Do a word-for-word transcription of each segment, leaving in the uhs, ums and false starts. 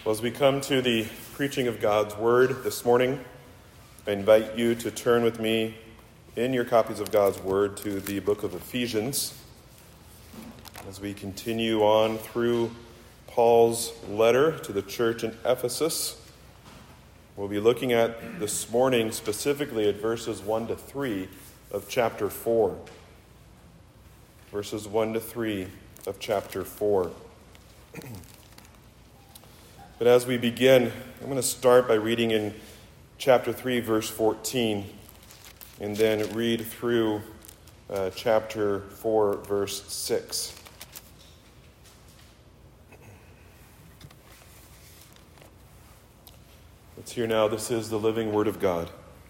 Well, as we come to the preaching of God's Word this morning, I invite you to turn with me in your copies of God's Word to the book of Ephesians as we continue on through Paul's letter to the church in Ephesus. We'll be looking at this morning specifically at verses one to three of chapter four. Verses one to three of chapter four. But as we begin, I'm going to start by reading in chapter three, verse fourteen, and then read through uh, chapter four, verse six. Let's hear now, this is the living Word of God.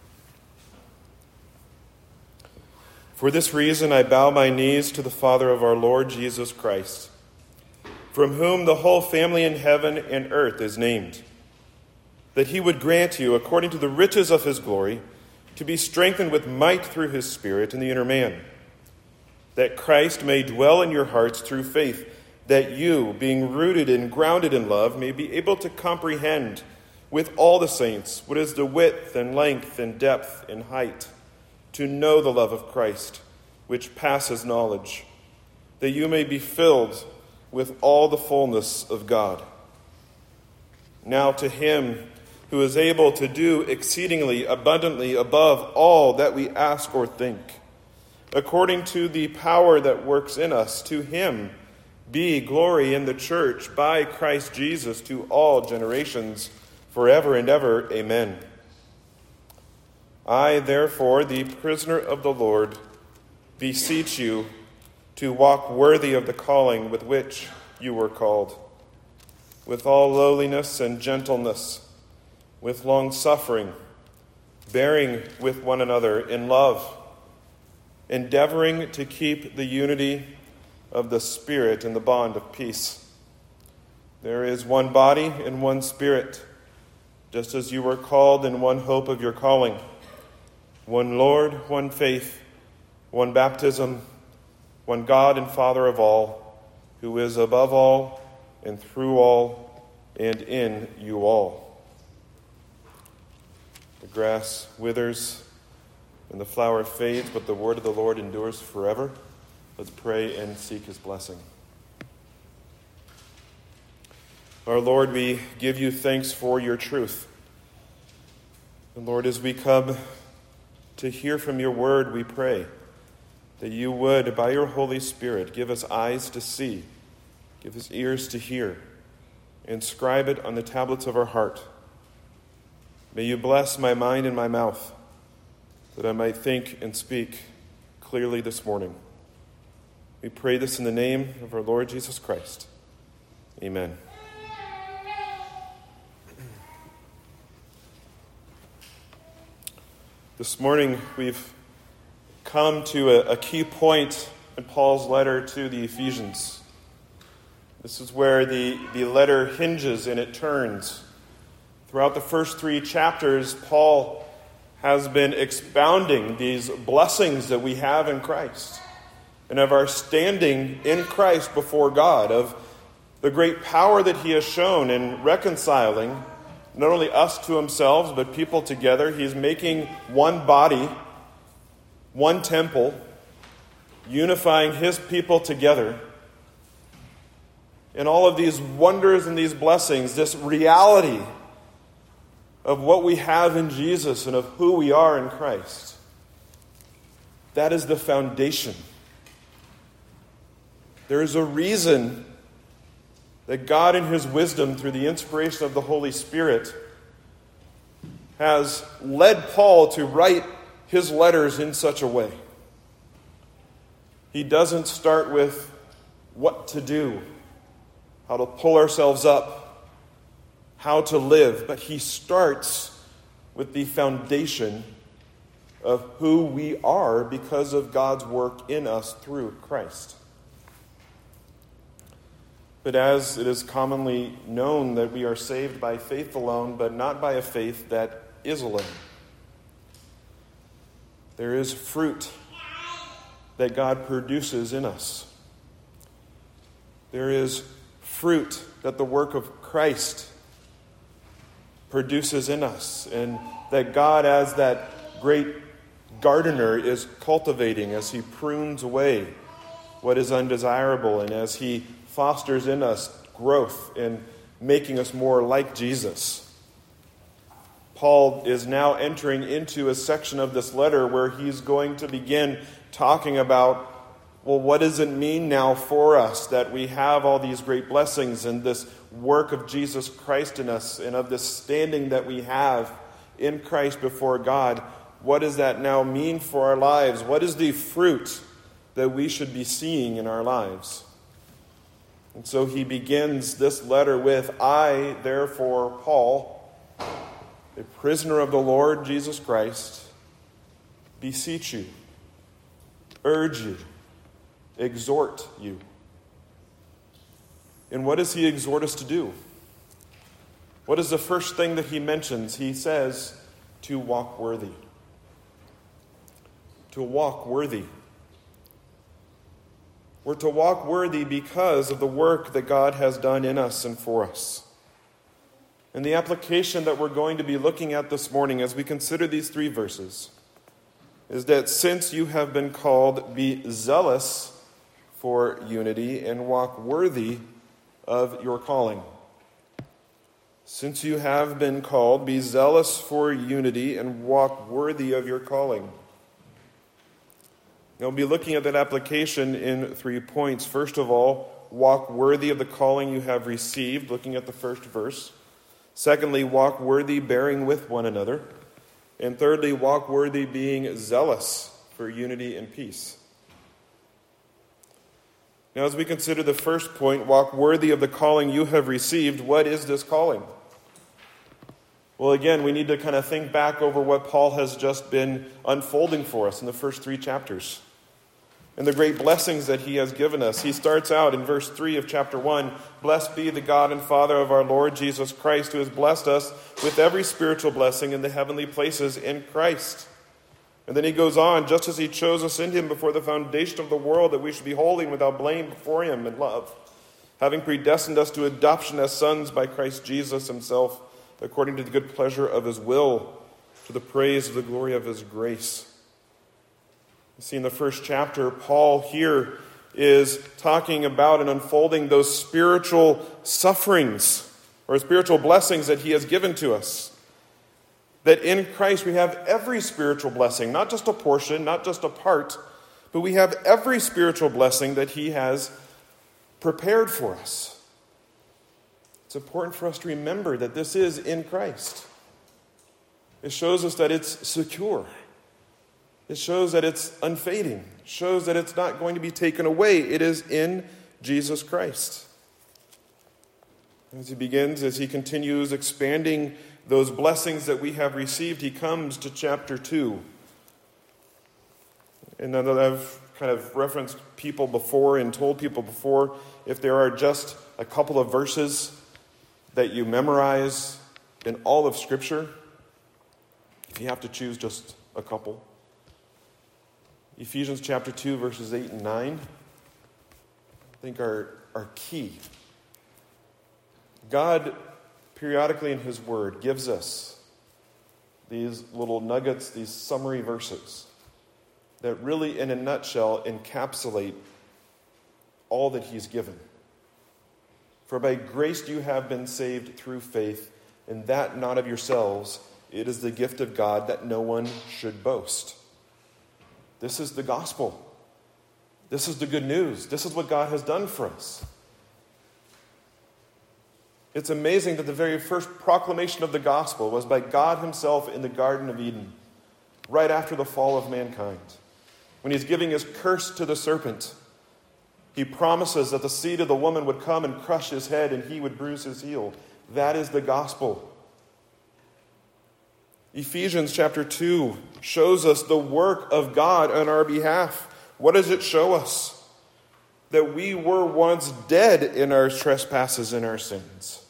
For this reason I bow my knees to the Father of our Lord Jesus Christ, from whom the whole family in heaven and earth is named, that he would grant you, according to the riches of his glory, to be strengthened with might through his Spirit in the inner man, that Christ may dwell in your hearts through faith, that you, being rooted and grounded in love, may be able to comprehend with all the saints what is the width and length and depth and height, to know the love of Christ, which passes knowledge, that you may be filled with all the fullness of God. Now to him who is able to do exceedingly abundantly above all that we ask or think, according to the power that works in us, to him be glory in the church by Christ Jesus to all generations, forever and ever. Amen. I, therefore, the prisoner of the Lord, beseech you to walk worthy of the calling with which you were called, with all lowliness and gentleness, with long-suffering, bearing with one another in love, endeavoring to keep the unity of the Spirit in the bond of peace. There is one body and one Spirit, just as you were called in one hope of your calling, one Lord, one faith, one baptism, one God and Father of all, who is above all and through all and in you all. The grass withers and the flower fades, but the word of the Lord endures forever. Let's pray and seek his blessing. Our Lord, we give you thanks for your truth. And Lord, as we come to hear from your word, we pray that you would, by your Holy Spirit, give us eyes to see, give us ears to hear, inscribe it on the tablets of our heart. May you bless my mind and my mouth, that I might think and speak clearly this morning. We pray this in the name of our Lord Jesus Christ. Amen. This morning we've come to a, a key point in Paul's letter to the Ephesians. This is where the, the letter hinges and it turns. Throughout the first three chapters, Paul has been expounding these blessings that we have in Christ and of our standing in Christ before God, of the great power that he has shown in reconciling not only us to himself, but people together. He's making one body, one temple, unifying his people together. And all of these wonders and these blessings, this reality of what we have in Jesus and of who we are in Christ, that is the foundation. There is a reason that God in his wisdom, through the inspiration of the Holy Spirit, has led Paul to write his letters in such a way. He doesn't start with what to do, how to pull ourselves up, how to live, but he starts with the foundation of who we are because of God's work in us through Christ. But as it is commonly known that we are saved by faith alone, but not by a faith that is alone. There is fruit that God produces in us. There is fruit that the work of Christ produces in us, and that God, as that great gardener, is cultivating as he prunes away what is undesirable and as he fosters in us growth in making us more like Jesus. Paul is now entering into a section of this letter where he's going to begin talking about, well, what does it mean now for us that we have all these great blessings and this work of Jesus Christ in us and of this standing that we have in Christ before God? What does that now mean for our lives? What is the fruit that we should be seeing in our lives? And so he begins this letter with, I, therefore, Paul, a prisoner of the Lord Jesus Christ, beseech you, urge you, exhort you. And what does he exhort us to do? What is the first thing that he mentions? He says, to walk worthy. To walk worthy. We're to walk worthy because of the work that God has done in us and for us. And the application that we're going to be looking at this morning as we consider these three verses is that since you have been called, be zealous for unity and walk worthy of your calling. Since you have been called, be zealous for unity and walk worthy of your calling. Now, we'll be looking at that application in three points. First of all, walk worthy of the calling you have received, looking at the first verse. Secondly, walk worthy bearing with one another. And thirdly, walk worthy being zealous for unity and peace. Now, as we consider the first point, walk worthy of the calling you have received, what is this calling? Well, again, we need to kind of think back over what Paul has just been unfolding for us in the first three chapters and the great blessings that he has given us. He starts out in verse three of chapter one, blessed be the God and Father of our Lord Jesus Christ, who has blessed us with every spiritual blessing in the heavenly places in Christ. And then he goes on, just as he chose us in him before the foundation of the world, that we should be holy and without blame before him in love, having predestined us to adoption as sons by Christ Jesus himself, according to the good pleasure of his will, to the praise of the glory of his grace. You see, in the first chapter, Paul here is talking about and unfolding those spiritual sufferings or spiritual blessings that he has given to us. That in Christ we have every spiritual blessing, not just a portion, not just a part, but we have every spiritual blessing that he has prepared for us. It's important for us to remember that this is in Christ. It shows us that it's secure. It shows that it's unfading. It shows that it's not going to be taken away. It is in Jesus Christ. As he begins, as he continues expanding those blessings that we have received, he comes to chapter two. And I've kind of referenced people before and told people before, if there are just a couple of verses that you memorize in all of Scripture, if you have to choose just a couple, Ephesians chapter two, verses eight and nine, I think are, are key. God, periodically in his word, gives us these little nuggets, these summary verses that really, in a nutshell, encapsulate all that he's given. For by grace you have been saved through faith, and that not of yourselves. It is the gift of God, that no one should boast. This is the gospel. This is the good news. This is what God has done for us. It's amazing that the very first proclamation of the gospel was by God himself in the Garden of Eden, right after the fall of mankind. When he's giving his curse to the serpent, he promises that the seed of the woman would come and crush his head and he would bruise his heel. That is the gospel. Ephesians chapter two shows us the work of God on our behalf. What does it show us? That we were once dead in our trespasses and our sins.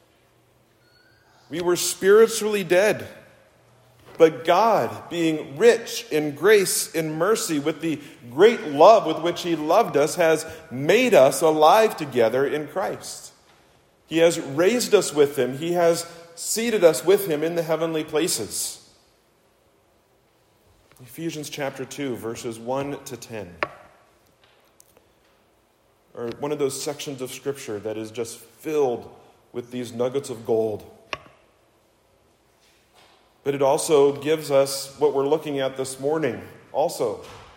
We were spiritually dead. But God, being rich in grace and mercy, with the great love with which he loved us, has made us alive together in Christ. He has raised us with him. He has seated us with him in the heavenly places. Ephesians chapter two, verses one to ten. Or one of those sections of Scripture that is just filled with these nuggets of gold. But it also gives us what we're looking at this morning also.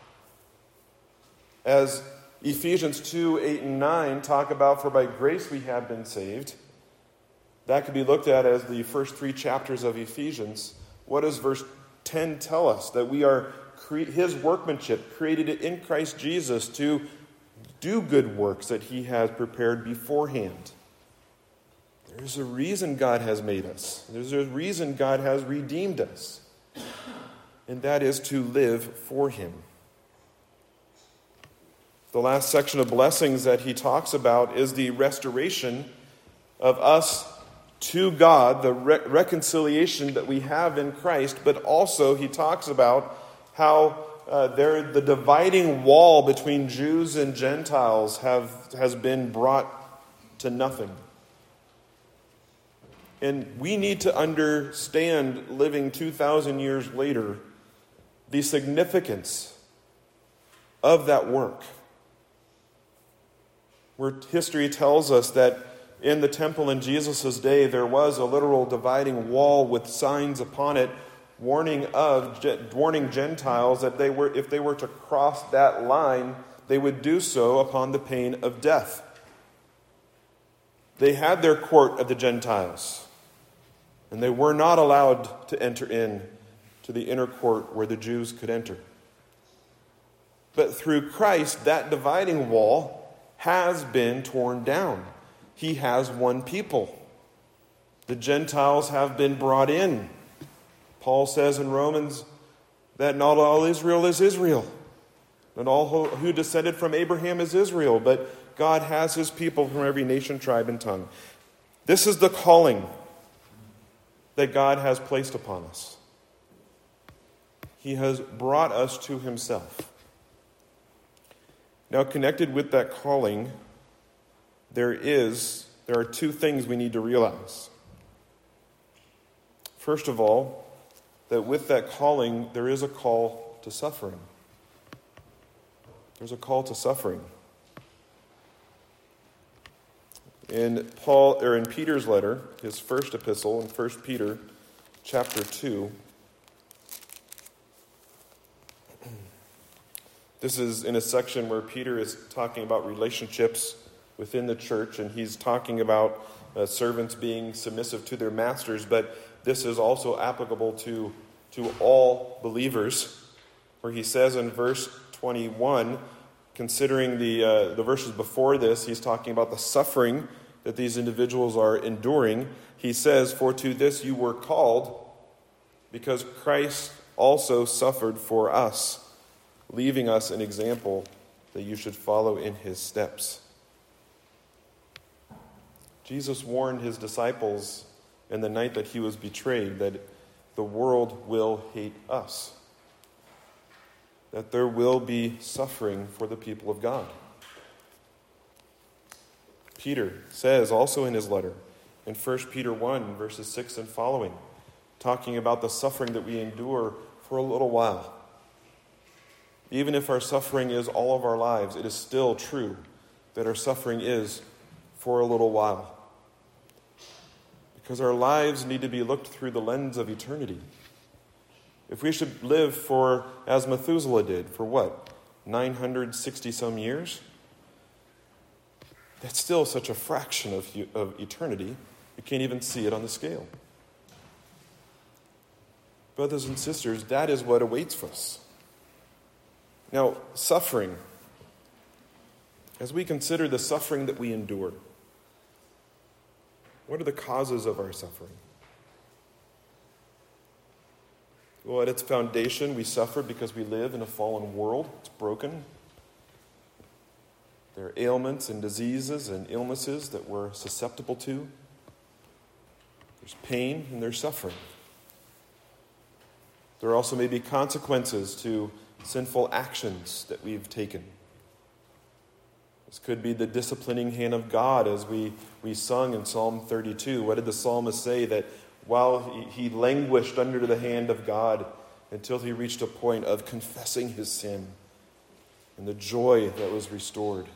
As Ephesians two, eight, and nine talk about, for by grace we have been saved. That could be looked at as the first three chapters of Ephesians. What does verse ten tell us? That we are cre- his workmanship, created in Christ Jesus to do good works that he has prepared beforehand. There's a reason God has made us. There's a reason God has redeemed us. And that is to live for him. The last section of blessings that he talks about is the restoration of us to God, the re- reconciliation that we have in Christ, but also he talks about how uh, there the dividing wall between Jews and Gentiles have has been brought to nothing. And we need to understand, living two thousand years later, the significance of that work. Where history tells us that in the temple in Jesus' day, there was a literal dividing wall with signs upon it warning of warning Gentiles that they were, if they were to cross that line, they would do so upon the pain of death. They had their court of the Gentiles, and they were not allowed to enter in to the inner court where the Jews could enter. But through Christ, that dividing wall has been torn down. He has one people. The Gentiles have been brought in. Paul says in Romans that not all Israel is Israel. Not all who descended from Abraham is Israel, but God has his people from every nation, tribe, and tongue. This is the calling that God has placed upon us. He has brought us to himself. Now, connected with that calling, there is, there are two things we need to realize. First of all, that with that calling, there is a call to suffering. There's a call to suffering. In Paul, or in Peter's letter, his first epistle, in First Peter chapter two, this is in a section where Peter is talking about relationships within the church, and he's talking about uh, servants being submissive to their masters, but this is also applicable to, to all believers, where he says in verse twenty-one, considering the, uh, the verses before this, he's talking about the suffering that these individuals are enduring. He says, "For to this you were called, because Christ also suffered for us, leaving us an example that you should follow in his steps." Jesus warned his disciples in the night that he was betrayed that the world will hate us, that there will be suffering for the people of God. Peter says also in his letter, in First Peter one, verses six and following, talking about the suffering that we endure for a little while. Even if our suffering is all of our lives, it is still true that our suffering is for a little while. Because our lives need to be looked through the lens of eternity. If we should live for, as Methuselah did, for what, nine hundred sixty some years? That's still such a fraction of, of eternity, you can't even see it on the scale. Brothers and sisters, that is what awaits us. Now, suffering. As we consider the suffering that we endure, what are the causes of our suffering? Well, at its foundation, we suffer because we live in a fallen world. It's broken. There are ailments and diseases and illnesses that we're susceptible to. There's pain and there's suffering. There also may be consequences to sinful actions that we've taken. This could be the disciplining hand of God, as we, we sung in Psalm thirty-two. What did the psalmist say? That while he, he languished under the hand of God until he reached a point of confessing his sin and the joy that was restored.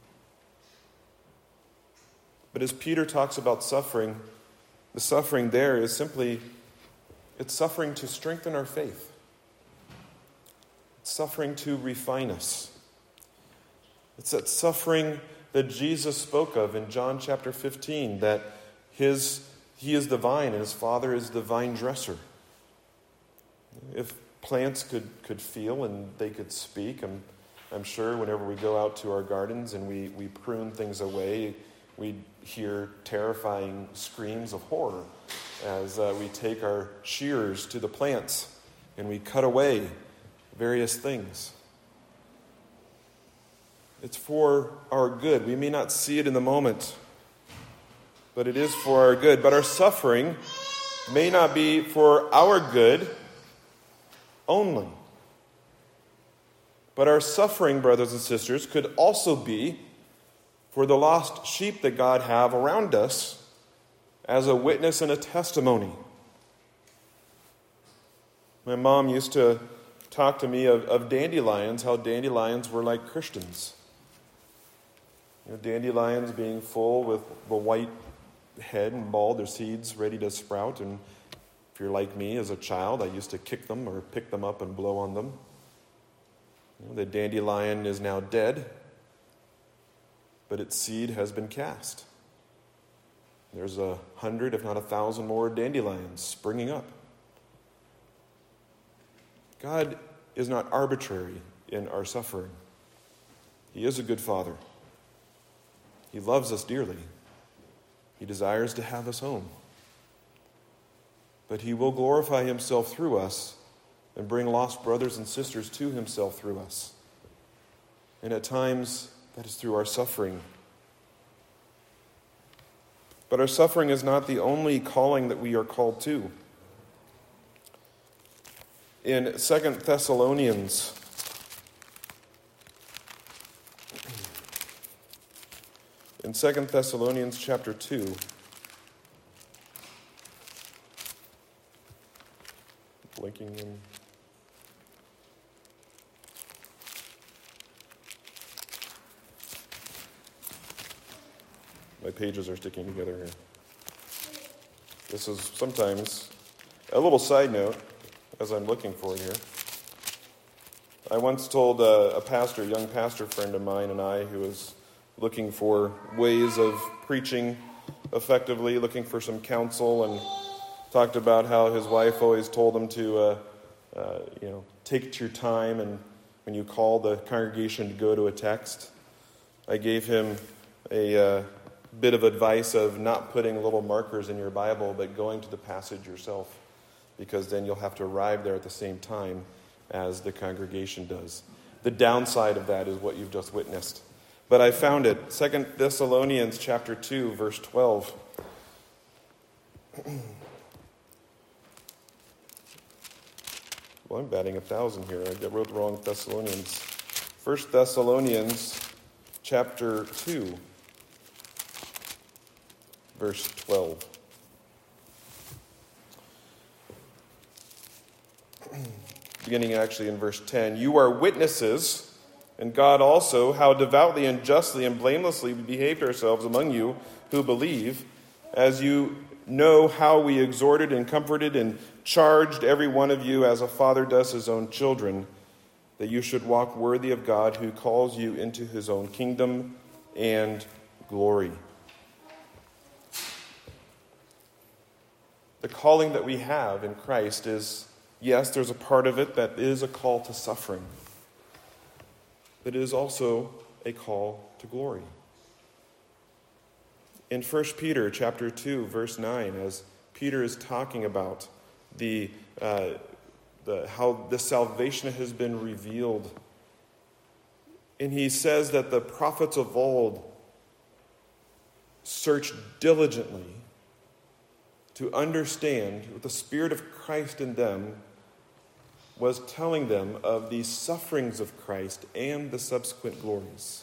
But as Peter talks about suffering, the suffering there is simply, it's suffering to strengthen our faith. It's suffering to refine us. It's that suffering that Jesus spoke of in John chapter fifteen, that his he is the vine and his Father is the vine dresser. If plants could, could feel and they could speak, I'm, I'm sure whenever we go out to our gardens and we, we prune things away, we hear terrifying screams of horror as uh, we take our shears to the plants and we cut away various things. It's for our good. We may not see it in the moment, but it is for our good. But our suffering may not be for our good only. But our suffering, brothers and sisters, could also be for the lost sheep that God have around us as a witness and a testimony. My mom used to talk to me of, of dandelions, how dandelions were like Christians. You know, dandelions being full with the white head and bald, their seeds ready to sprout. And if you're like me as a child, I used to kick them or pick them up and blow on them. You know, the dandelion is now dead, but its seed has been cast. There's a hundred, if not a thousand more dandelions springing up. God is not arbitrary in our suffering. He is a good Father. He loves us dearly. He desires to have us home. But he will glorify himself through us and bring lost brothers and sisters to himself through us. And at times, that is through our suffering. But our suffering is not the only calling that we are called to. In Second Thessalonians, in Second Thessalonians chapter two, blinking in. My pages are sticking together here. This is sometimes a little side note as I'm looking for it here. I once told a, a pastor, a young pastor friend of mine and I, who was looking for ways of preaching effectively, looking for some counsel, and talked about how his wife always told him to, uh, uh, you know, take your time, and when you call the congregation to go to a text. I gave him a uh, bit of advice of not putting little markers in your Bible, but going to the passage yourself, because then you'll have to arrive there at the same time as the congregation does. The downside of that is what you've just witnessed. But I found it, Second Thessalonians chapter two, verse twelve. Well, I'm batting a thousand here. I wrote the wrong Thessalonians. First Thessalonians chapter two, verse twelve. Beginning actually in verse ten. You are witnesses, and God also, how devoutly and justly and blamelessly we behaved ourselves among you who believe, as you know how we exhorted and comforted and charged every one of you as a father does his own children, that you should walk worthy of God who calls you into his own kingdom and glory. The calling that we have in Christ is, yes, there's a part of it that is a call to suffering, but it is also a call to glory. In First Peter chapter two, verse nine, as Peter is talking about the, uh, the how the salvation has been revealed, and he says that the prophets of old searched diligently to understand what the Spirit of Christ in them was telling them of the sufferings of Christ and the subsequent glories.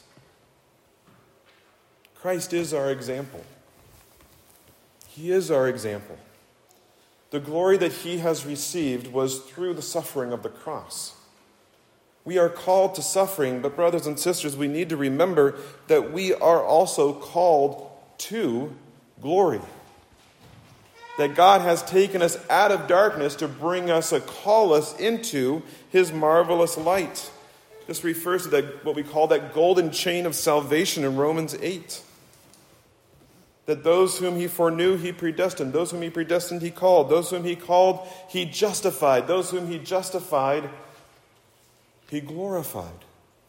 Christ is our example. He is our example. The glory that he has received was through the suffering of the cross. We are called to suffering, but brothers and sisters, we need to remember that we are also called to glory. That God has taken us out of darkness to bring us, to call us into his marvelous light. This refers to that, what we call that golden chain of salvation in Romans eight. That those whom he foreknew, he predestined. Those whom he predestined, he called. Those whom he called, he justified. Those whom he justified, he glorified.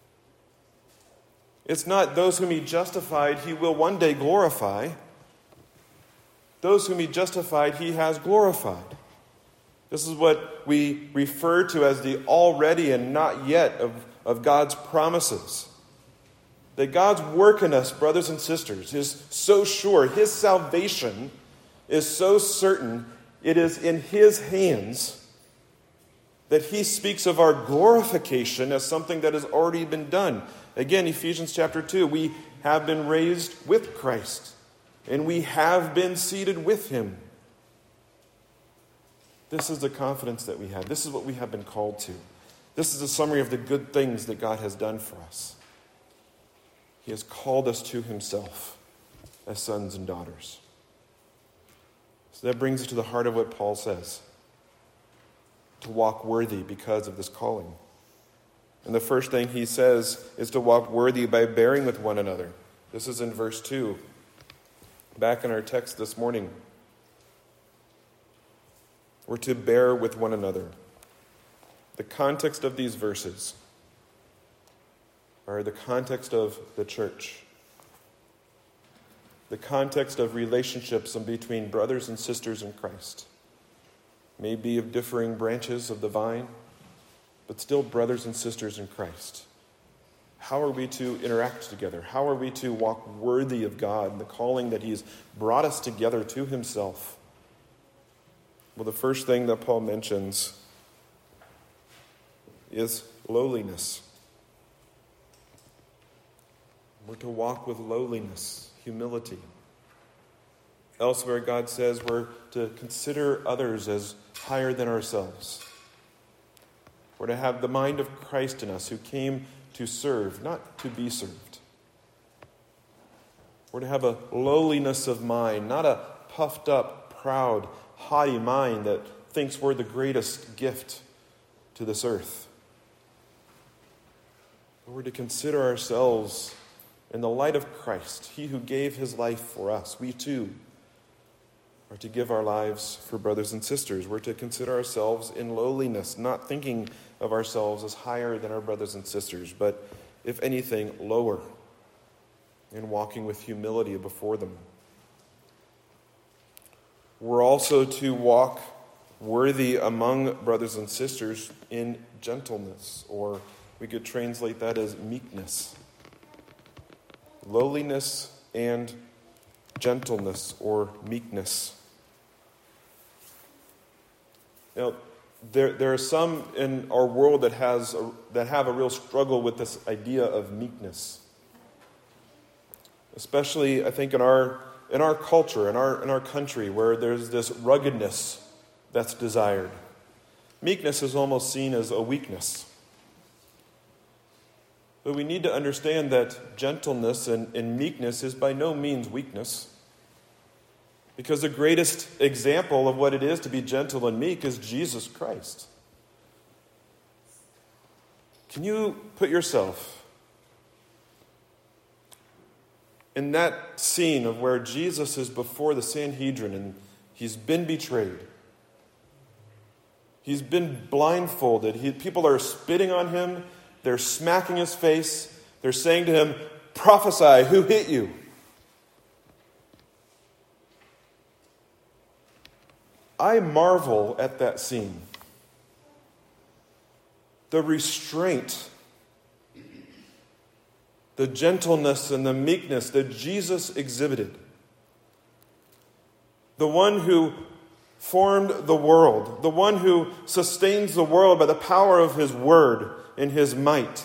It's not those whom he justified, he will one day glorify. Those whom he justified, he has glorified. This is what we refer to as the already and not yet of, of God's promises. That God's work in us, brothers and sisters, is so sure. His salvation is so certain. It is in his hands that he speaks of our glorification as something that has already been done. Again, Ephesians chapter two, we have been raised with Christ, and we have been seated with him. This is the confidence that we have. This is what we have been called to. This is a summary of the good things that God has done for us. He has called us to himself as sons and daughters. So that brings us to the heart of what Paul says. To walk worthy because of this calling. And the first thing he says is to walk worthy by bearing with one another. This is in verse two. Back in our text this morning. We're to bear with one another. The context of these verses are the context of the church. The context of relationships between brothers and sisters in Christ. May be of differing branches of the vine, but still brothers and sisters in Christ. How are we to interact together? How are we to walk worthy of God and the calling that he's brought us together to himself? Well, the first thing that Paul mentions is lowliness. We're to walk with lowliness, humility. Elsewhere, God says we're to consider others as higher than ourselves. We're to have the mind of Christ in us, who came to serve, not to be served. We're to have a lowliness of mind, not a puffed up, proud, haughty mind that thinks we're the greatest gift to this earth. But we're to consider ourselves in the light of Christ, he who gave his life for us. We too are to give our lives for brothers and sisters. We're to consider ourselves in lowliness, not thinking of ourselves as higher than our brothers and sisters, but, if anything, lower, in walking with humility before them. We're also to walk worthy among brothers and sisters in gentleness, or we could translate that as meekness. Lowliness and gentleness or meekness. Now, there there are some in our world that has a, that have a real struggle with this idea of meekness. Especially, I think, in our in our culture, in our in our country, where there's this ruggedness that's desired. Meekness is almost seen as a weakness. But we need to understand that gentleness and, and meekness is by no means weakness. Because the greatest example of what it is to be gentle and meek is Jesus Christ. Can you put yourself in that scene of where Jesus is before the Sanhedrin and he's been betrayed? He's been blindfolded. He, people are spitting on him. They're smacking his face. They're saying to him, "Prophesy, who hit you?" I marvel at that scene. The restraint, the gentleness and the meekness that Jesus exhibited. The one who formed the world, the one who sustains the world by the power of his word and his might,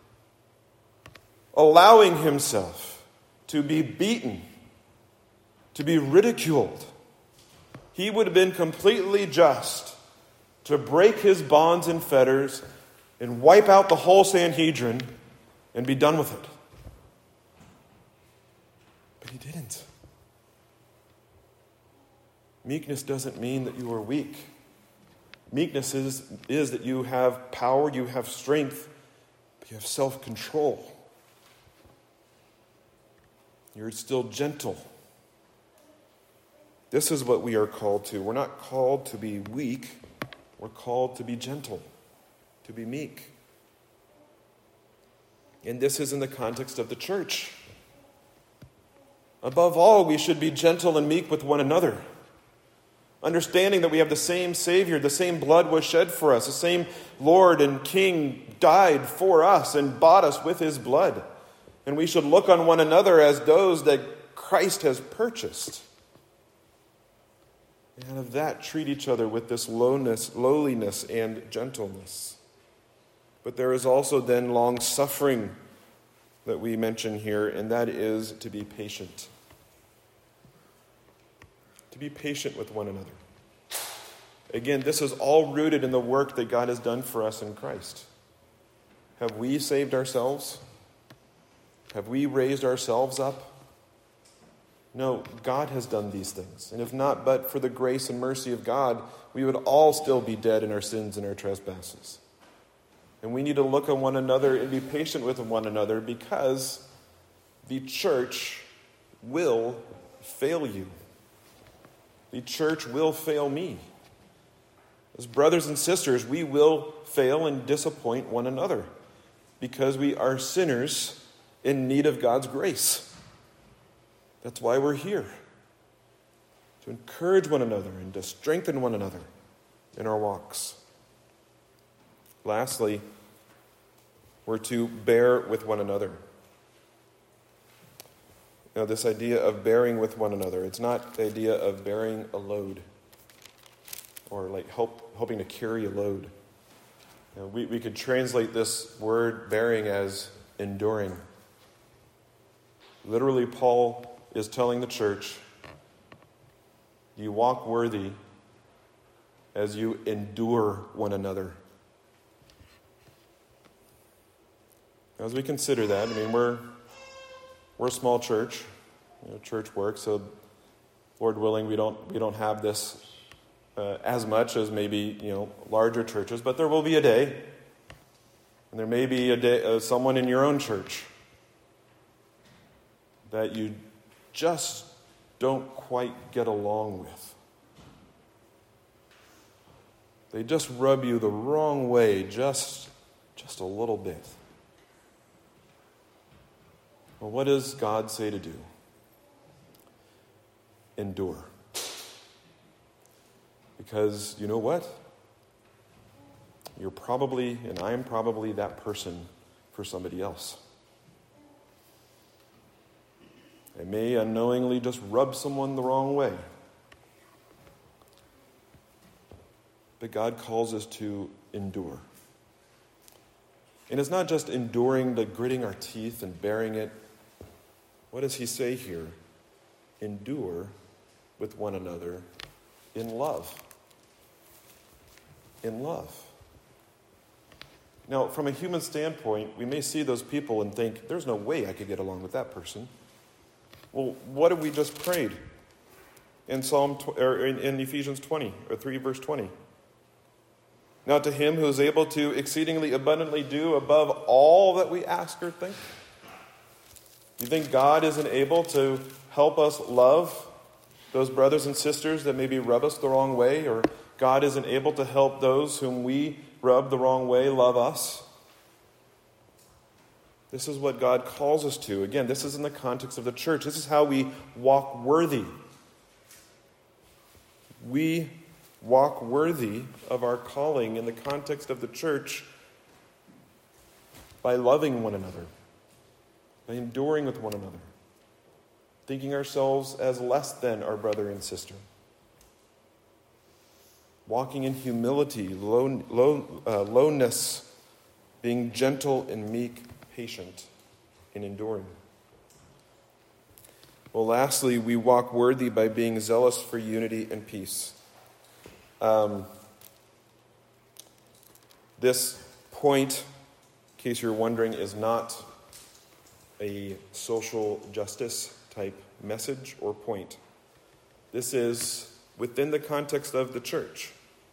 allowing himself to be beaten, to be ridiculed, He would have been completely just to break his bonds and fetters and wipe out the whole Sanhedrin and be done with it. But he didn't. Meekness doesn't mean that you are weak. Meekness is, is that you have power, you have strength, but you have self-control. You're still gentle. This is what we are called to. We're not called to be weak. We're called to be gentle, to be meek. And this is in the context of the church. Above all, we should be gentle and meek with one another, understanding that we have the same Savior, the same blood was shed for us, the same Lord and King died for us and bought us with his blood. And we should look on one another as those that Christ has purchased. And out of that, treat each other with this lowness, lowliness and gentleness. But there is also then long-suffering that we mention here, and that is to be patient. To be patient with one another. Again, this is all rooted in the work that God has done for us in Christ. Have we saved ourselves? Have we raised ourselves up? No, God has done these things. And if not but for the grace and mercy of God, we would all still be dead in our sins and our trespasses. And we need to look at one another and be patient with one another, because the church will fail you. The church will fail me. As brothers and sisters, we will fail and disappoint one another because we are sinners in need of God's grace. That's why we're here, to encourage one another and to strengthen one another in our walks. Lastly, we're to bear with one another. Now, this idea of bearing with one another, it's not the idea of bearing a load or like help, helping to carry a load. You know, we, we could translate this word bearing as enduring. Literally, Paul is telling the church, you walk worthy as you endure one another. As we consider that, I mean, we're we're a small church, you know, church work, so Lord willing, we don't we don't have this uh, as much as maybe, you know, larger churches, but there will be a day, and there may be a day, uh, someone in your own church that you just don't quite get along with. They just rub you the wrong way, just, just a little bit. Well, what does God say to do? Endure. Because you know what? You're probably, and I am probably that person for somebody else. I may unknowingly just rub someone the wrong way. But God calls us to endure. And it's not just enduring the gritting our teeth and bearing it. What does he say here? Endure with one another in love. In love. Now, from a human standpoint, we may see those people and think, there's no way I could get along with that person. Well, what have we just prayed in Psalm or in, in Ephesians twenty or three verse twenty? Now to him who is able to exceedingly abundantly do above all that we ask or think. You think God isn't able to help us love those brothers and sisters that maybe rub us the wrong way, or God isn't able to help those whom we rub the wrong way love us? This is what God calls us to. Again, this is in the context of the church. This is how we walk worthy. We walk worthy of our calling in the context of the church by loving one another, by enduring with one another, thinking ourselves as less than our brother and sister, walking in humility, low, low, uh, lowness, being gentle and meek, patient, and enduring. Well, lastly, we walk worthy by being zealous for unity and peace. Um, this point, in case you're wondering, is not a social justice type message or point. This is within the context of the church.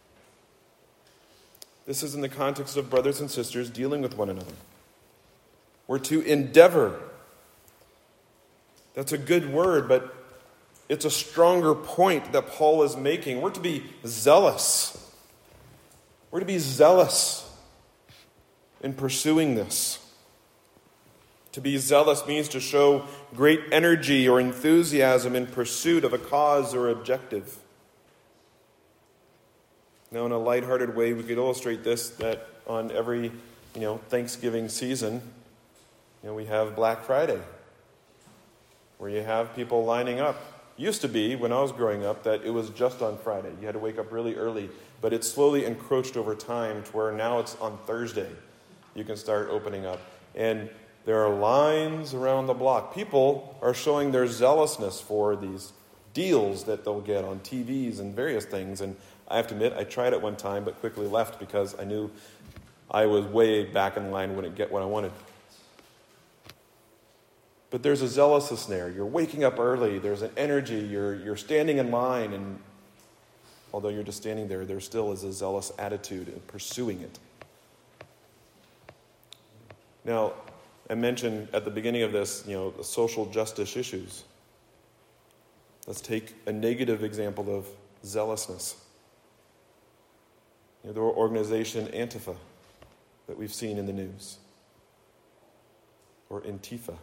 This is in the context of brothers and sisters dealing with one another. We're to endeavor. That's a good word, but it's a stronger point that Paul is making. We're to be zealous. We're to be zealous in pursuing this. To be zealous means to show great energy or enthusiasm in pursuit of a cause or objective. Now, in a lighthearted way, we could illustrate this, that on every, you know, Thanksgiving season, you know, we have Black Friday, where you have people lining up. Used to be, when I was growing up, that it was just on Friday. You had to wake up really early, but it's slowly encroached over time to where now it's on Thursday. You can start opening up. And there are lines around the block. People are showing their zealousness for these deals that they'll get on T Vs and various things. And I have to admit, I tried it one time, but quickly left because I knew I was way back in line, wouldn't get what I wanted. But there's a zealousness there. You're waking up early. There's an energy. You're, you're standing in line. And although you're just standing there, there still is a zealous attitude in pursuing it. Now, I mentioned at the beginning of this, you know, the social justice issues. Let's take a negative example of zealousness. You know, the organization Antifa that we've seen in the news. Or Antifa.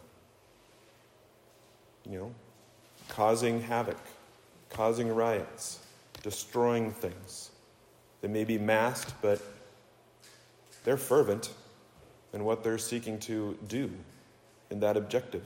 You know, causing havoc, causing riots, destroying things. They may be masked, but they're fervent in what they're seeking to do in that objective.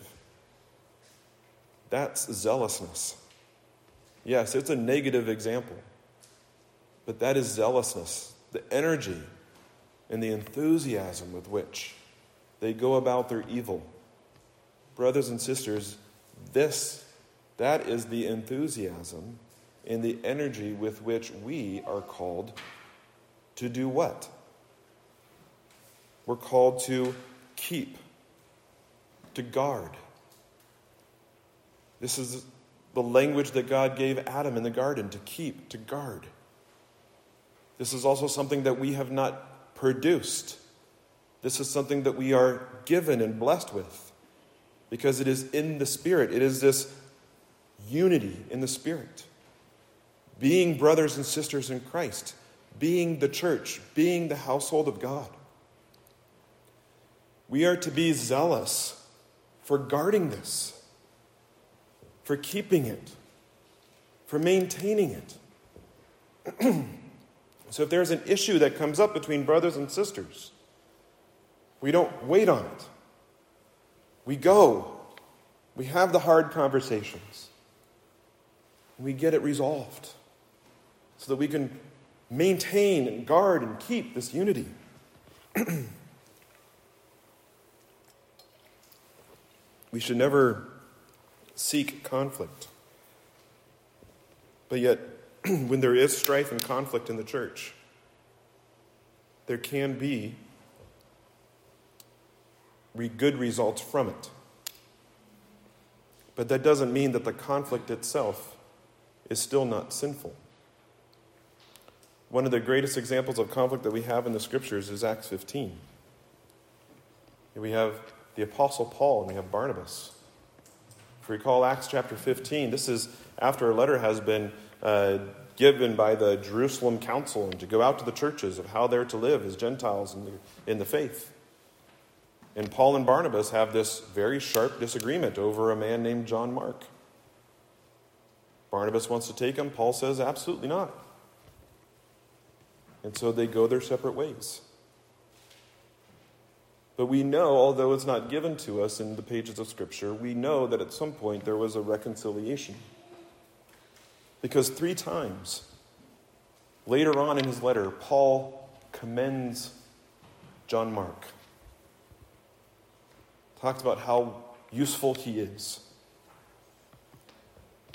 That's zealousness. Yes, it's a negative example, but that is zealousness, the energy and the enthusiasm with which they go about their evil. Brothers and sisters, this, that is the enthusiasm and the energy with which we are called to do what? We're called to keep, to guard. This is the language that God gave Adam in the garden, to keep, to guard. This is also something that we have not produced. This is something that we are given and blessed with. Because it is in the Spirit. It is this unity in the Spirit. Being brothers and sisters in Christ. Being the church. Being the household of God. We are to be zealous for guarding this. For keeping it. For maintaining it. So if there's an issue that comes up between brothers and sisters, we don't wait on it. We go. We have the hard conversations. We get it resolved so that we can maintain and guard and keep this unity. We should never seek conflict. But yet, when there is strife and conflict in the church, there can be good results from it. But that doesn't mean that the conflict itself is still not sinful. One of the greatest examples of conflict that we have in the Scriptures is Acts fifteen. We have the Apostle Paul and we have Barnabas. If you recall Acts chapter fifteen, this is after a letter has been uh, given by the Jerusalem council and to go out to the churches of how they're to live as Gentiles in the, in the faith. And Paul and Barnabas have this very sharp disagreement over a man named John Mark. Barnabas wants to take him. Paul says, absolutely not. And so they go their separate ways. But we know, although it's not given to us in the pages of Scripture, we know that at some point there was a reconciliation. Because three times, later on in his letter, Paul commends John Mark. Talks about how useful he is.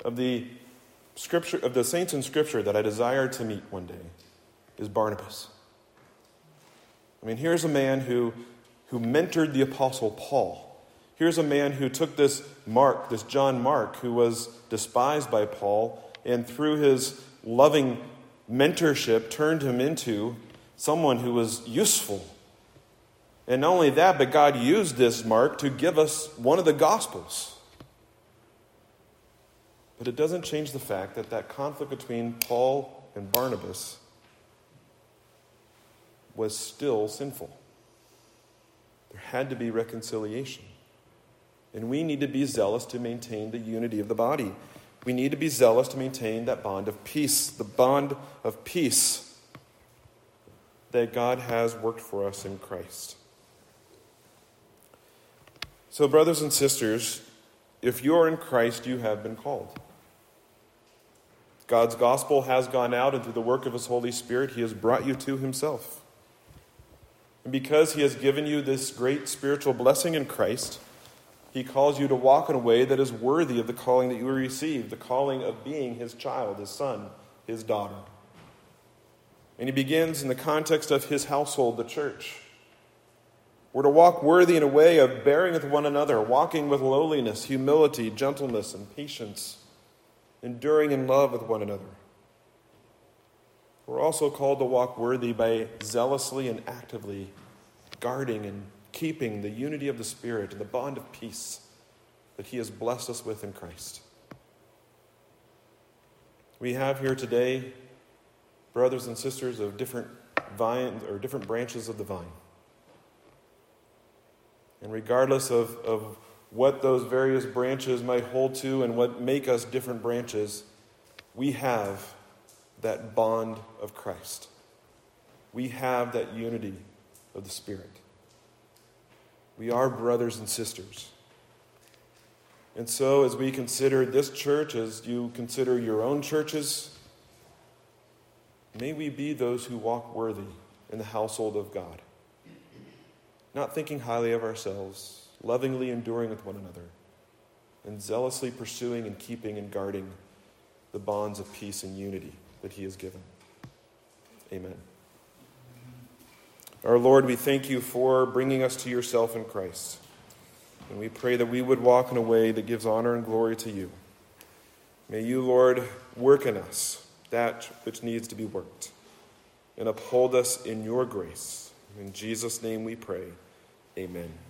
of the scripture of the saints in Scripture that I desire to meet one day is Barnabas. I mean, here's a man who, who mentored the Apostle Paul. Here's a man who took this Mark, this John Mark, who was despised by Paul, and through his loving mentorship turned him into someone who was useful. And not only that, but God used this Mark to give us one of the Gospels. But it doesn't change the fact that that conflict between Paul and Barnabas was still sinful. There had to be reconciliation. And we need to be zealous to maintain the unity of the body. We need to be zealous to maintain that bond of peace, the bond of peace that God has worked for us in Christ. So, brothers and sisters, if you are in Christ, you have been called. God's gospel has gone out, and through the work of his Holy Spirit, he has brought you to himself. And because he has given you this great spiritual blessing in Christ, he calls you to walk in a way that is worthy of the calling that you received, the calling of being his child, his son, his daughter. And he begins in the context of his household, the church. We're to walk worthy in a way of bearing with one another, walking with lowliness, humility, gentleness, and patience, enduring in love with one another. We're also called to walk worthy by zealously and actively guarding and keeping the unity of the Spirit and the bond of peace that he has blessed us with in Christ. We have here today brothers and sisters of different vines or different branches of the vine. And regardless of, of what those various branches might hold to and what make us different branches, we have that bond of Christ. We have that unity of the Spirit. We are brothers and sisters. And so as we consider this church, as you consider your own churches, may we be those who walk worthy in the household of God. Not thinking highly of ourselves, lovingly enduring with one another, and zealously pursuing and keeping and guarding the bonds of peace and unity that he has given. Amen. Our Lord, we thank you for bringing us to yourself in Christ. And we pray that we would walk in a way that gives honor and glory to you. May you, Lord, work in us that which needs to be worked, and uphold us in your grace. In Jesus' name we pray. Amen.